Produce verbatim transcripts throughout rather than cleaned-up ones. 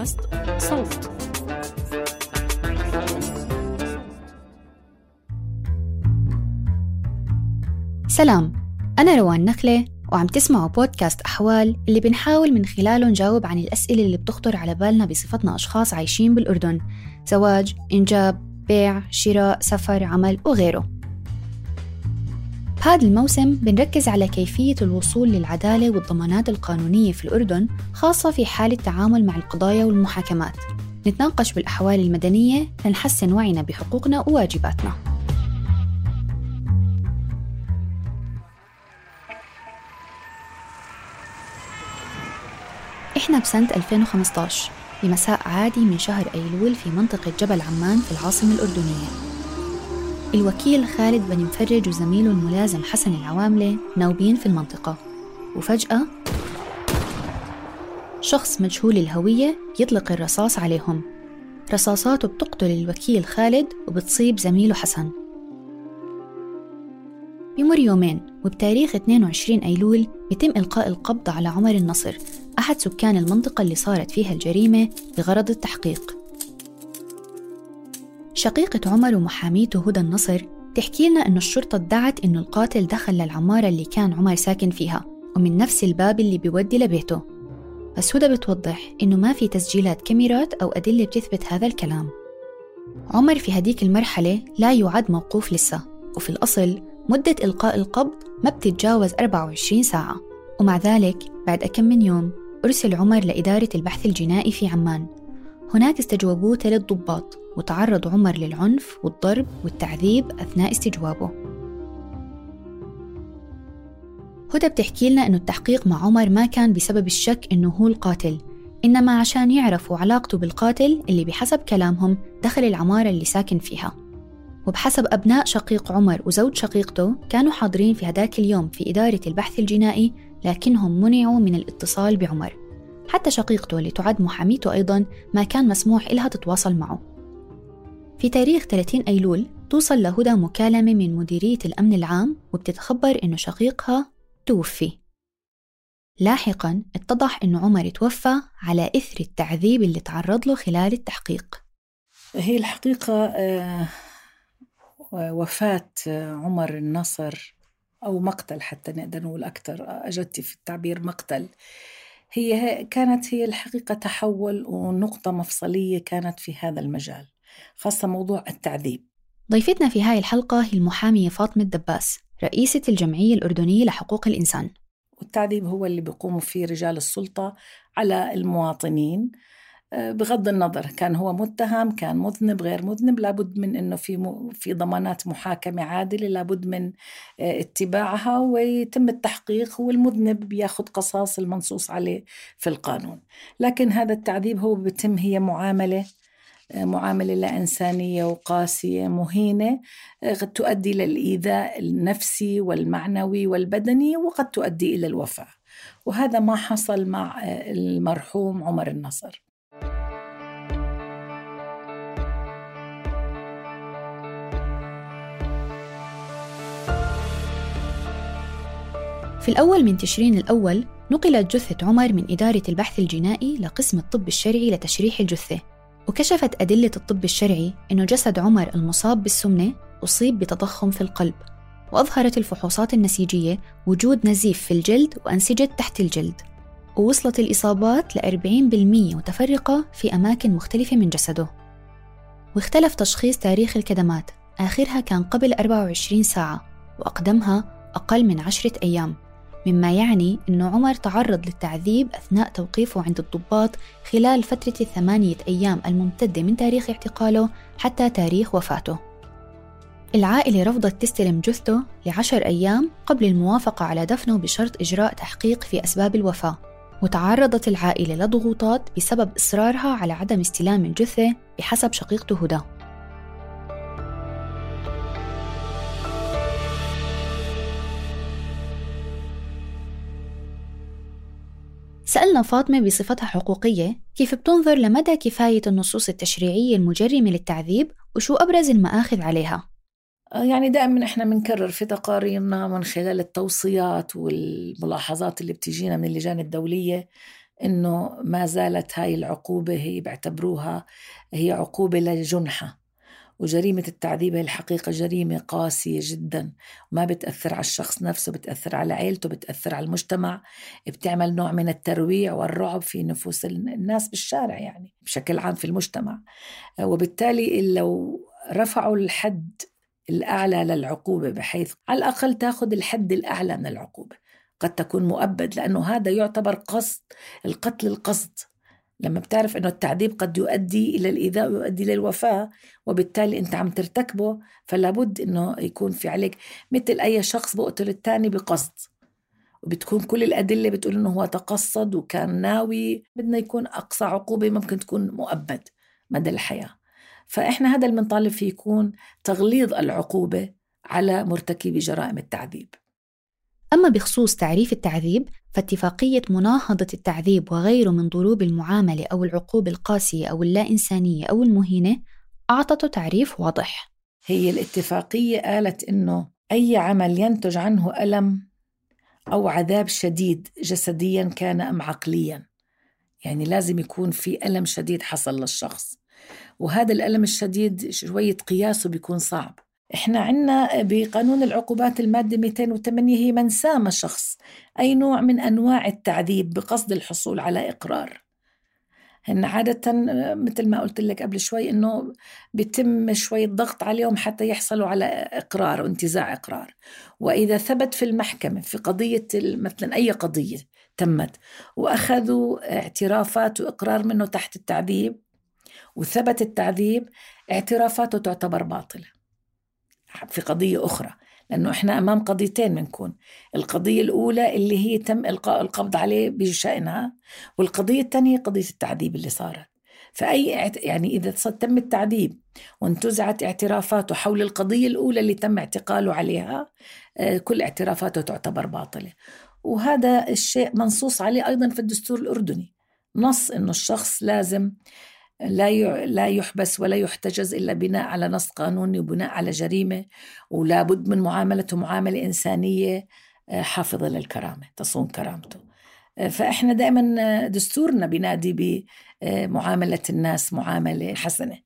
بودكاست صوت. سلام، أنا روان نخلة وعم تسمعوا بودكاست أحوال اللي بنحاول من خلاله نجاوب عن الأسئلة اللي بتخطر على بالنا بصفتنا أشخاص عايشين بالأردن: زواج، إنجاب، بيع، شراء، سفر، عمل وغيره. بهذا الموسم بنركز على كيفية الوصول للعدالة والضمانات القانونية في الأردن، خاصة في حال التعامل مع القضايا والمحاكمات. نتناقش بالأحوال المدنية لنحسن وعينا بحقوقنا وواجباتنا. إحنا بسنة ألفين وخمسة عشر بمساء عادي من شهر أيلول في منطقة جبل عمان في العاصمة الأردنية. الوكيل خالد بن مفرج وزميله الملازم حسن العواملة ناوبين في المنطقة، وفجأة شخص مجهول الهوية يطلق الرصاص عليهم. رصاصاته بتقتل الوكيل خالد وبتصيب زميله حسن. بمر يومين وبتاريخ اثنين وعشرين أيلول يتم إلقاء القبض على عمر النصر، أحد سكان المنطقة اللي صارت فيها الجريمة، بغرض التحقيق. شقيقة عمر ومحاميته هدى النصر تحكي لنا إنه الشرطة ادعت إنه القاتل دخل للعمارة اللي كان عمر ساكن فيها ومن نفس الباب اللي بيودي لبيته، بس هدى بتوضح إنه ما في تسجيلات كاميرات أو أدلة بتثبت هذا الكلام. عمر في هديك المرحلة لا يعد موقوف لسه، وفي الأصل مدة إلقاء القبض ما بتتجاوز أربعة وعشرين ساعة، ومع ذلك بعد أكم من يوم أرسل عمر لإدارة البحث الجنائي في عمان. هناك استجوابوه ثلاث ضباط، وتعرض عمر للعنف والضرب والتعذيب أثناء استجوابه. هدى بتحكي لنا إنه التحقيق مع عمر ما كان بسبب الشك إنه هو القاتل، إنما عشان يعرفوا علاقته بالقاتل اللي بحسب كلامهم دخل العمارة اللي ساكن فيها. وبحسب أبناء شقيق عمر وزوج شقيقته كانوا حاضرين في هداك اليوم في إدارة البحث الجنائي، لكنهم منعوا من الاتصال بعمر. حتى شقيقته اللي تعد محاميته أيضاً ما كان مسموح إلها تتواصل معه. في تاريخ ثلاثين أيلول توصل لهدى مكالمة من مديرية الأمن العام وبتتخبر إنه شقيقها توفي. لاحقاً اتضح إنه عمر توفى على إثر التعذيب اللي تعرض له خلال التحقيق. هي الحقيقة وفاة عمر النصر أو مقتل، حتى نقدر نقول أكتر، أجدت في التعبير مقتل، هي كانت هي الحقيقة تحول ونقطة مفصلية كانت في هذا المجال، خاصة موضوع التعذيب. ضيفتنا في هاي الحلقة هي المحامية فاطمة دباس، رئيسة الجمعية الأردنية لحقوق الإنسان. والتعذيب هو اللي بيقوموا فيه رجال السلطة على المواطنين، بغض النظر كان هو متهم، كان مذنب، غير مذنب، لابد من إنه في في ضمانات محاكمة عادلة، لابد من اتباعها ويتم التحقيق، والمذنب بياخذ قصاص المنصوص عليه في القانون. لكن هذا التعذيب هو بيتم هي معاملة معاملة لا إنسانية وقاسية مهينة، قد تؤدي للإيذاء النفسي والمعنوي والبدني، وقد تؤدي إلى الوفاة، وهذا ما حصل مع المرحوم عمر النصر. في الأول من تشرين الأول نقلت جثة عمر من إدارة البحث الجنائي لقسم الطب الشرعي لتشريح الجثة، وكشفت أدلة الطب الشرعي إنه جسد عمر المصاب بالسمنة أصيب بتضخم في القلب، وأظهرت الفحوصات النسيجية وجود نزيف في الجلد وأنسجة تحت الجلد، ووصلت الإصابات لأربعين بالمئة متفرقة في أماكن مختلفة من جسده. واختلف تشخيص تاريخ الكدمات، آخرها كان قبل أربعة وعشرين ساعة وأقدمها أقل من عشرة أيام، مما يعني أن عمر تعرض للتعذيب أثناء توقيفه عند الضباط خلال فترة الثمانية أيام الممتدة من تاريخ اعتقاله حتى تاريخ وفاته. العائلة رفضت تستلم جثته لعشر أيام قبل الموافقة على دفنه بشرط إجراء تحقيق في أسباب الوفاة، وتعرضت العائلة لضغوطات بسبب إصرارها على عدم استلام الجثة بحسب شقيقته هدى. سألنا فاطمة بصفتها حقوقية كيف بتنظر لمدى كفاية النصوص التشريعية المجرمة للتعذيب وشو أبرز المآخذ عليها. يعني دائما إحنا بنكرر في تقاريرنا من خلال التوصيات والملاحظات اللي بتجينا من اللجان الدولية إنه ما زالت هاي العقوبة هي بعتبروها هي عقوبة لجنحة، وجريمة التعذيب هي الحقيقة جريمة قاسية جدا، ما بتأثر على الشخص نفسه، بتأثر على عائلته، بتأثر على المجتمع، بتعمل نوع من الترويع والرعب في نفوس الناس بالشارع يعني بشكل عام في المجتمع. وبالتالي لو رفعوا الحد الأعلى للعقوبة بحيث على الأقل تأخذ الحد الأعلى من العقوبة، قد تكون مؤبد، لأنه هذا يعتبر قصد، القتل القصد، لما بتعرف أنه التعذيب قد يؤدي إلى الإيذاء ويؤدي للوفاة، وبالتالي أنت عم ترتكبه، فلا بد أنه يكون في عليك مثل أي شخص بقتل الثاني بقصد، وبتكون كل الأدلة بتقول أنه هو تقصد وكان ناوي. بدنا يكون أقصى عقوبة ممكن تكون مؤبد مدى الحياة. فإحنا هذا اللي بنطالب فيه، يكون تغليظ العقوبة على مرتكبي جرائم التعذيب. أما بخصوص تعريف التعذيب، فاتفاقية مناهضة التعذيب وغيره من ضروب المعاملة أو العقوبة القاسية أو اللا إنسانية أو المهينة أعطته تعريف واضح. هي الاتفاقية قالت إنه أي عمل ينتج عنه ألم أو عذاب شديد جسديا كان أم عقليا، يعني لازم يكون في ألم شديد حصل للشخص، وهذا الألم الشديد شوية قياسه بيكون صعب. إحنا عنا بقانون العقوبات المادة مئتين وثمانية هي من سام شخص أي نوع من أنواع التعذيب بقصد الحصول على إقرار. هن عادة مثل ما قلت لك قبل شوي إنه بيتم شوية ضغط عليهم حتى يحصلوا على إقرار وانتزاع إقرار، وإذا ثبت في المحكمة في قضية مثلا أي قضية تمت وأخذوا اعترافات وإقرار منه تحت التعذيب وثبت التعذيب، اعترافاته تعتبر باطلة في قضية أخرى، لأنه إحنا أمام قضيتين بنكون، القضية الأولى اللي هي تم إلقاء القبض عليه بشأنها، والقضية الثانية قضية التعذيب اللي صارت. فأي يعني إذا تم التعذيب وانتزعت اعترافاته حول القضية الأولى اللي تم اعتقاله عليها، كل اعترافاته تعتبر باطلة. وهذا الشيء منصوص عليه أيضا في الدستور الأردني، نص إنه الشخص لازم لا لا يحبس ولا يحتجز إلا بناء على نص قانوني وبناء على جريمة، ولا بد من معاملته معاملة إنسانية حافظة للكرامة تصون كرامته. فإحنا دائما دستورنا بنادي بمعاملة الناس معاملة حسنة.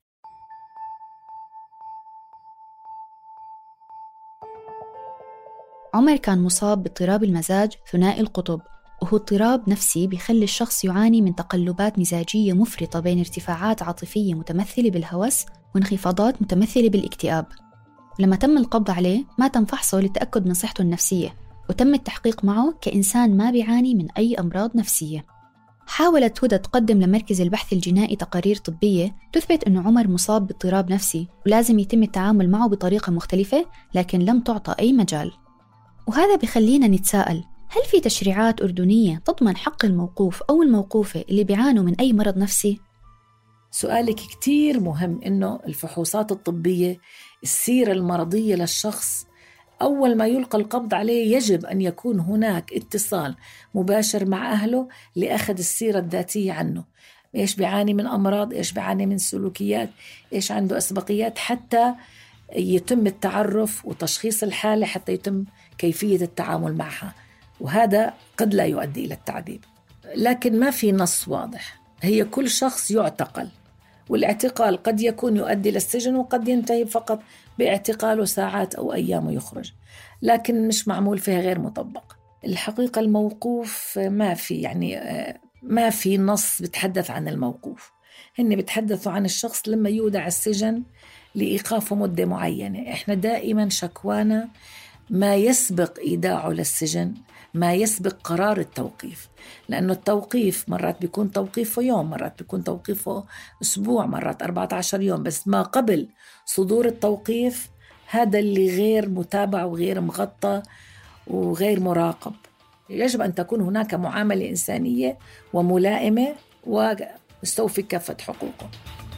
عمر كان مصاب باضطراب المزاج ثنائي القطب، وهو اضطراب نفسي بيخلي الشخص يعاني من تقلبات مزاجية مفرطة بين ارتفاعات عاطفية متمثلة بالهوس وانخفاضات متمثلة بالاكتئاب. لما تم القبض عليه ما تم فحصه للتأكد من صحته النفسية، وتم التحقيق معه كإنسان ما بيعاني من أي أمراض نفسية. حاولت هدى تقدم لمركز البحث الجنائي تقارير طبية تثبت أنه عمر مصاب باضطراب نفسي ولازم يتم التعامل معه بطريقة مختلفة، لكن لم تعطى أي مجال. وهذا بخلينا نتساءل، هل في تشريعات أردنية تضمن حق الموقوف أو الموقوفة اللي بيعانوا من أي مرض نفسي؟ سؤالك كتير مهم، إنه الفحوصات الطبية السيرة المرضية للشخص أول ما يلقى القبض عليه يجب أن يكون هناك اتصال مباشر مع أهله لأخذ السيرة الذاتية عنه، إيش بيعاني من أمراض، إيش بيعاني من سلوكيات، إيش عنده أسبقيات، حتى يتم التعرف وتشخيص الحالة، حتى يتم كيفية التعامل معها. وهذا قد لا يؤدي إلى التعذيب، لكن ما في نص واضح. هي كل شخص يعتقل، والاعتقال قد يكون يؤدي للسجن وقد ينتهي فقط باعتقاله ساعات أو أيام ويخرج، لكن مش معمول فيها، غير مطبق. الحقيقة الموقوف ما في يعني ما في نص بتحدث عن الموقوف، هن بتحدثوا عن الشخص لما يودع السجن لإيقافه مدة معينة. إحنا دائما شكوانا ما يسبق إيداعه للسجن، ما يسبق قرار التوقيف، لأنه التوقيف مرات بيكون توقيفه يوم، مرات بيكون توقيفه أسبوع، مرات أربعة عشر يوم، بس ما قبل صدور التوقيف هذا اللي غير متابع وغير مغطى وغير مراقب. يجب أن تكون هناك معاملة إنسانية وملائمة ومستوفي كافة حقوقه.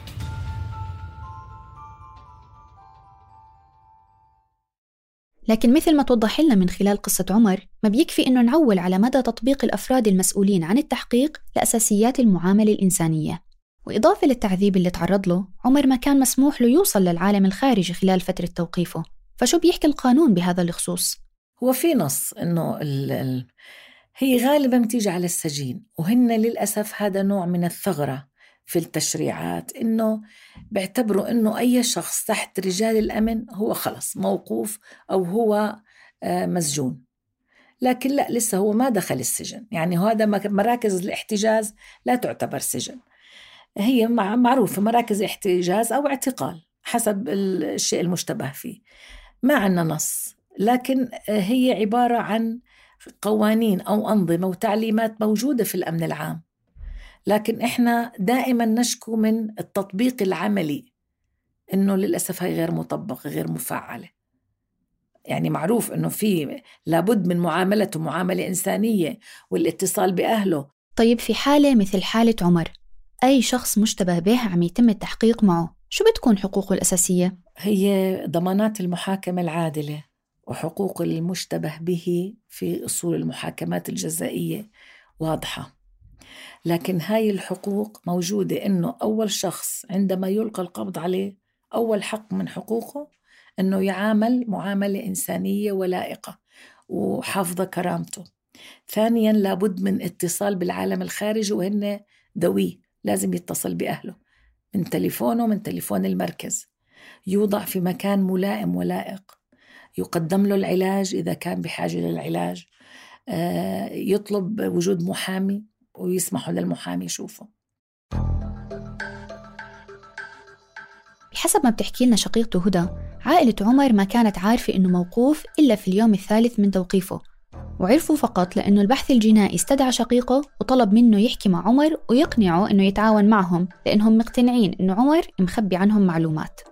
لكن مثل ما توضح لنا من خلال قصة عمر، ما بيكفي إنه نعول على مدى تطبيق الأفراد المسؤولين عن التحقيق لأساسيات المعاملة الإنسانية. وإضافة للتعذيب اللي تعرض له، عمر ما كان مسموح له يوصل للعالم الخارجي خلال فترة توقيفه. فشو بيحكي القانون بهذا الخصوص؟ هو في نص إنه هي غالبا بتيجي على السجين، وهن للأسف هذا نوع من الثغرة في التشريعات، إنه بيعتبروا إنه أي شخص تحت رجال الأمن هو خلص موقوف أو هو مسجون. لكن لا، لسه هو ما دخل السجن، يعني هذا مراكز الاحتجاز لا تعتبر سجن، هي معروفة مراكز احتجاز أو اعتقال حسب الشيء المشتبه فيه. ما عنا نص، لكن هي عبارة عن قوانين أو أنظمة وتعليمات موجودة في الأمن العام، لكن إحنا دائما نشكو من التطبيق العملي، إنه للأسف هي غير مطبقة غير مفعلة. يعني معروف إنه في لابد من معاملته معاملة إنسانية والاتصال بأهله. طيب في حالة مثل حالة عمر، أي شخص مشتبه به عم يتم التحقيق معه، شو بتكون حقوقه الأساسية؟ هي ضمانات المحاكمة العادلة وحقوق المشتبه به في أصول المحاكمات الجزائية واضحة، لكن هاي الحقوق موجودة. إنه أول شخص عندما يلقى القبض عليه أول حق من حقوقه إنه يعامل معاملة إنسانية ولائقة وحافظة كرامته. ثانياً لابد من اتصال بالعالم الخارجي، وهن ذوي لازم يتصل بأهله من تليفونه من تليفون المركز، يوضع في مكان ملائم ولائق، يقدم له العلاج إذا كان بحاجة للعلاج، يطلب وجود محامي ويسمحوا للمحامي يشوفه. بحسب ما بتحكي لنا شقيقته هدى، عائلة عمر ما كانت عارفة إنه موقوف إلا في اليوم الثالث من توقيفه، وعرفوا فقط لأنه البحث الجنائي استدعى شقيقه وطلب منه يحكي مع عمر ويقنعه إنه يتعاون معهم، لأنهم مقتنعين إنه عمر مخبي عنهم معلومات.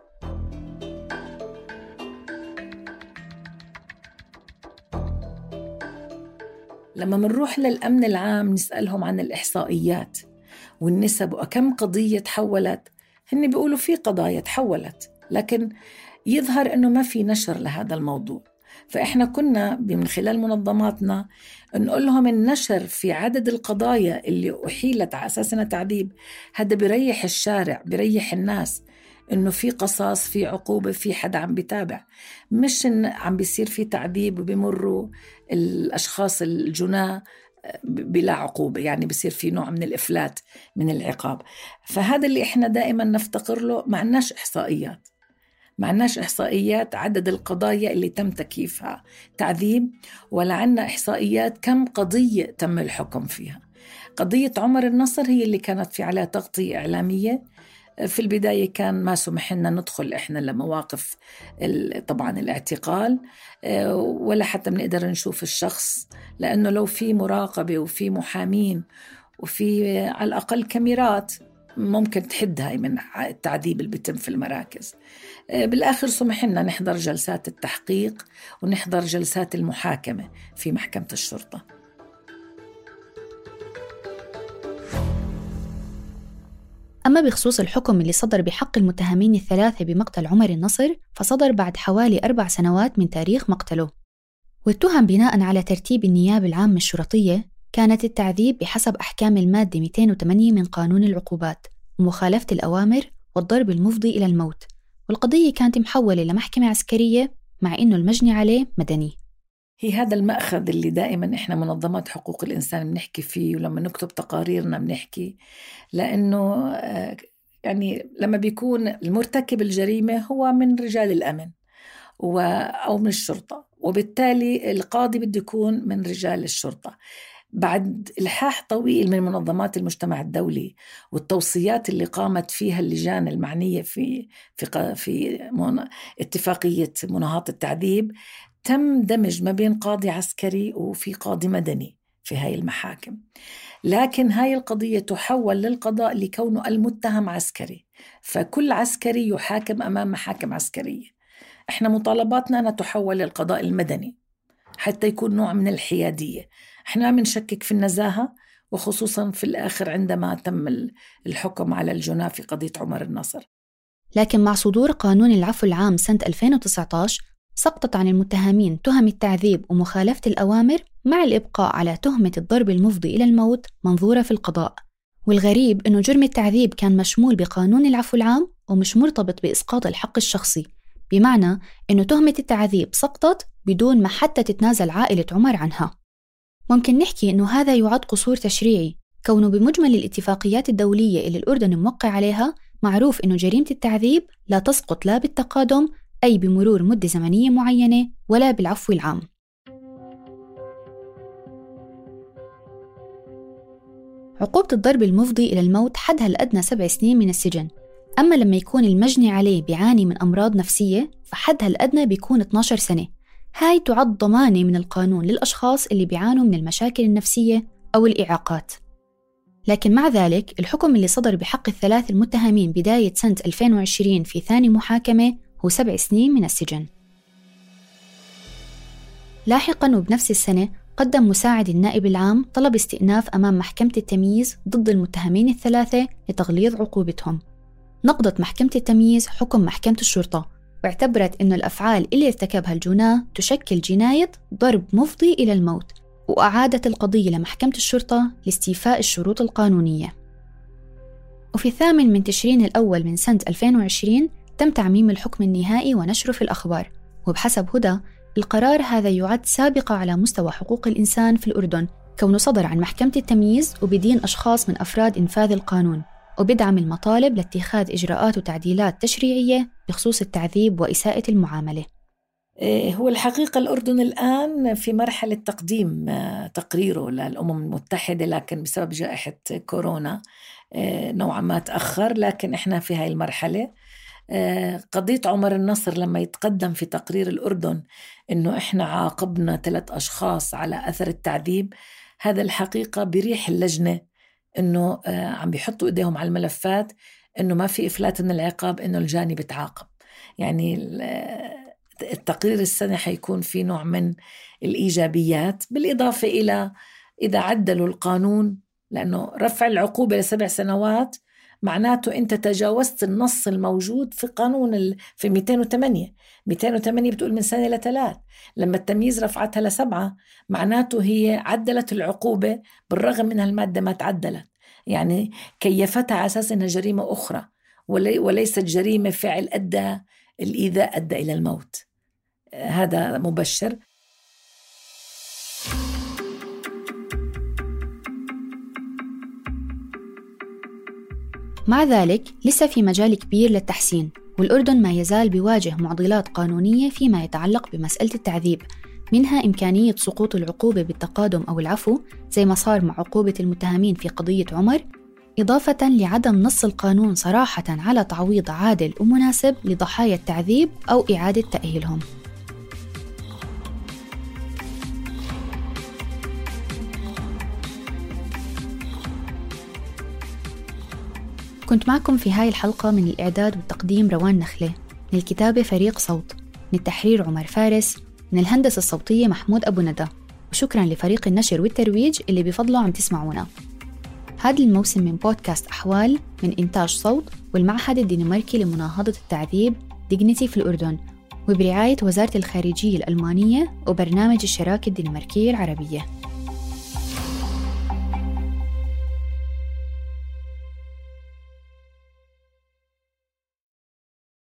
لما منروح للأمن العام نسألهم عن الإحصائيات والنسب وكم قضية تحولت، هن بيقولوا في قضايا تحولت، لكن يظهر أنه ما في نشر لهذا الموضوع. فإحنا كنا من خلال منظماتنا نقول لهم النشر في عدد القضايا اللي أحيلت على أساسنا تعذيب، هذا بيريح الشارع، بيريح الناس إنه في قصاص، في عقوبة، في حدا عم بيتابع، مش إن عم بيصير في تعذيب وبيمروا الأشخاص الجناة بلا عقوبة، يعني بيصير في نوع من الإفلات من العقاب. فهذا اللي إحنا دائما نفتقر له. معناش إحصائيات معناش إحصائيات عدد القضايا اللي تم تكييفها تعذيب، ولا عنا إحصائيات كم قضية تم الحكم فيها. قضية عمر النصر هي اللي كانت في عليها تغطية إعلامية. في البداية كان ما سمح لنا ندخل إحنا لمواقف طبعا الاعتقال، ولا حتى بنقدر نشوف الشخص، لأنه لو في مراقبة وفي محامين وفي على الأقل كاميرات ممكن تحد هاي من التعذيب اللي بيتم في المراكز. بالآخر سمح لنا نحضر جلسات التحقيق ونحضر جلسات المحاكمة في محكمة الشرطة. أما بخصوص الحكم اللي صدر بحق المتهمين الثلاثة بمقتل عمر النصر، فصدر بعد حوالي أربع سنوات من تاريخ مقتله، والتهم بناء على ترتيب النيابة العامة الشرطية كانت التعذيب بحسب أحكام المادة مئتين وثمانية من قانون العقوبات ومخالفة الأوامر والضرب المفضي إلى الموت، والقضية كانت محولة لمحكمة عسكرية مع إنه المجني عليه مدني. هي هذا المأخذ اللي دائما إحنا منظمات حقوق الإنسان بنحكي فيه، ولما نكتب تقاريرنا بنحكي، لأنه يعني لما بيكون المرتكب الجريمة هو من رجال الأمن أو من الشرطة، وبالتالي القاضي بده يكون من رجال الشرطة. بعد إلحاح طويل من منظمات المجتمع الدولي والتوصيات اللي قامت فيها اللجان المعنية في في في اتفاقية مناهضة التعذيب، تم دمج ما بين قاضي عسكري وفي قاضي مدني في هاي المحاكم. لكن هاي القضية تحول للقضاء لكونه المتهم عسكري، فكل عسكري يحاكم أمام محاكم عسكرية. إحنا مطالباتنا أن تحول للقضاء المدني حتى يكون نوع من الحيادية. إحنا بنشكك في النزاهة، وخصوصا في الآخر عندما تم الحكم على الجناة في قضية عمر النصر. لكن مع صدور قانون العفو العام سنة ألفين وتسعة عشر سقطت عن المتهمين تهم التعذيب ومخالفة الأوامر، مع الإبقاء على تهمة الضرب المفضي إلى الموت منظورة في القضاء. والغريب إنه جرم التعذيب كان مشمول بقانون العفو العام ومش مرتبط بإسقاط الحق الشخصي، بمعنى إنه تهمة التعذيب سقطت بدون ما حتى تتنازل عائلة عمر عنها. ممكن نحكي إنه هذا يعد قصور تشريعي، كونه بمجمل الاتفاقيات الدولية اللي الأردن موقع عليها معروف إنه جريمة التعذيب لا تسقط لا بالتقادم أي بمرور مدة زمنية معينة ولا بالعفو العام. عقوبة الضرب المفضي إلى الموت حدها الأدنى سبع سنين من السجن، أما لما يكون المجني عليه بيعاني من أمراض نفسية فحدها الأدنى بيكون اثنتي عشرة سنة. هاي تعد ضمانة من القانون للأشخاص اللي بيعانوا من المشاكل النفسية أو الإعاقات. لكن مع ذلك الحكم اللي صدر بحق الثلاث المتهمين بداية سنة ألفين وعشرين في ثاني محاكمة هو سبع سنين من السجن. لاحقاً وبنفس السنة قدم مساعد النائب العام طلب استئناف أمام محكمة التمييز ضد المتهمين الثلاثة لتغليظ عقوبتهم. نقضت محكمة التمييز حكم محكمة الشرطة واعتبرت أن الأفعال اللي ارتكبها الجناة تشكل جناية ضرب مفضي إلى الموت، وأعادت القضية لمحكمة الشرطة لاستيفاء الشروط القانونية. وفي الثامن من تشرين الأول من سنة ألفين وعشرين تم تعميم الحكم النهائي ونشره في الأخبار، وبحسب هدى القرار هذا يعد سابقة على مستوى حقوق الإنسان في الأردن، كونه صدر عن محكمة التمييز وبدين أشخاص من أفراد إنفاذ القانون، وبدعم المطالب لاتخاذ إجراءات وتعديلات تشريعية بخصوص التعذيب وإساءة المعاملة. هو الحقيقة الأردن الآن في مرحلة تقديم تقريره للأمم المتحدة، لكن بسبب جائحة كورونا نوعا ما تأخر، لكن إحنا في هاي المرحلة. قضية عمر النصر لما يتقدم في تقرير الأردن إنه إحنا عاقبنا ثلاث أشخاص على أثر التعذيب، هذا الحقيقة بريح اللجنة إنه عم بيحطوا إيديهم على الملفات، إنه ما في إفلات من العقاب، إنه الجاني بتعاقب. يعني التقرير السنة حيكون في نوع من الإيجابيات، بالإضافة إلى إذا عدلوا القانون، لأنه رفع العقوبة لسبع سنوات معناته أنت تجاوزت النص الموجود في قانون في مئتين وثمانية مئتين وثمانية بتقول من سنة لثلاث، لما التمييز رفعتها لسبعة معناته هي عدلت العقوبة بالرغم من هالمادة ما تعدلت، يعني كيفتها على أساس أنها جريمة أخرى وليست جريمة فعل أدى الإيذاء أدى إلى الموت. هذا مبشر. مع ذلك لسه في مجال كبير للتحسين، والأردن ما يزال بيواجه معضلات قانونية فيما يتعلق بمسألة التعذيب، منها إمكانية سقوط العقوبة بالتقادم أو العفو زي ما صار مع عقوبة المتهمين في قضية عمر، إضافة لعدم نص القانون صراحة على تعويض عادل ومناسب لضحايا التعذيب أو إعادة تأهيلهم. كنت معكم في هاي الحلقة من الإعداد والتقديم روان نخلة، من الكتابة فريق صوت، من التحرير عمر فارس، من الهندسة الصوتية محمود أبو ندى، وشكراً لفريق النشر والترويج اللي بفضله عم تسمعونا. هذا الموسم من بودكاست أحوال من إنتاج صوت والمعهد الدنماركي لمناهضة التعذيب ديجنيتي في الأردن، وبرعاية وزارة الخارجية الألمانية وبرنامج الشراكة الدنماركية العربية.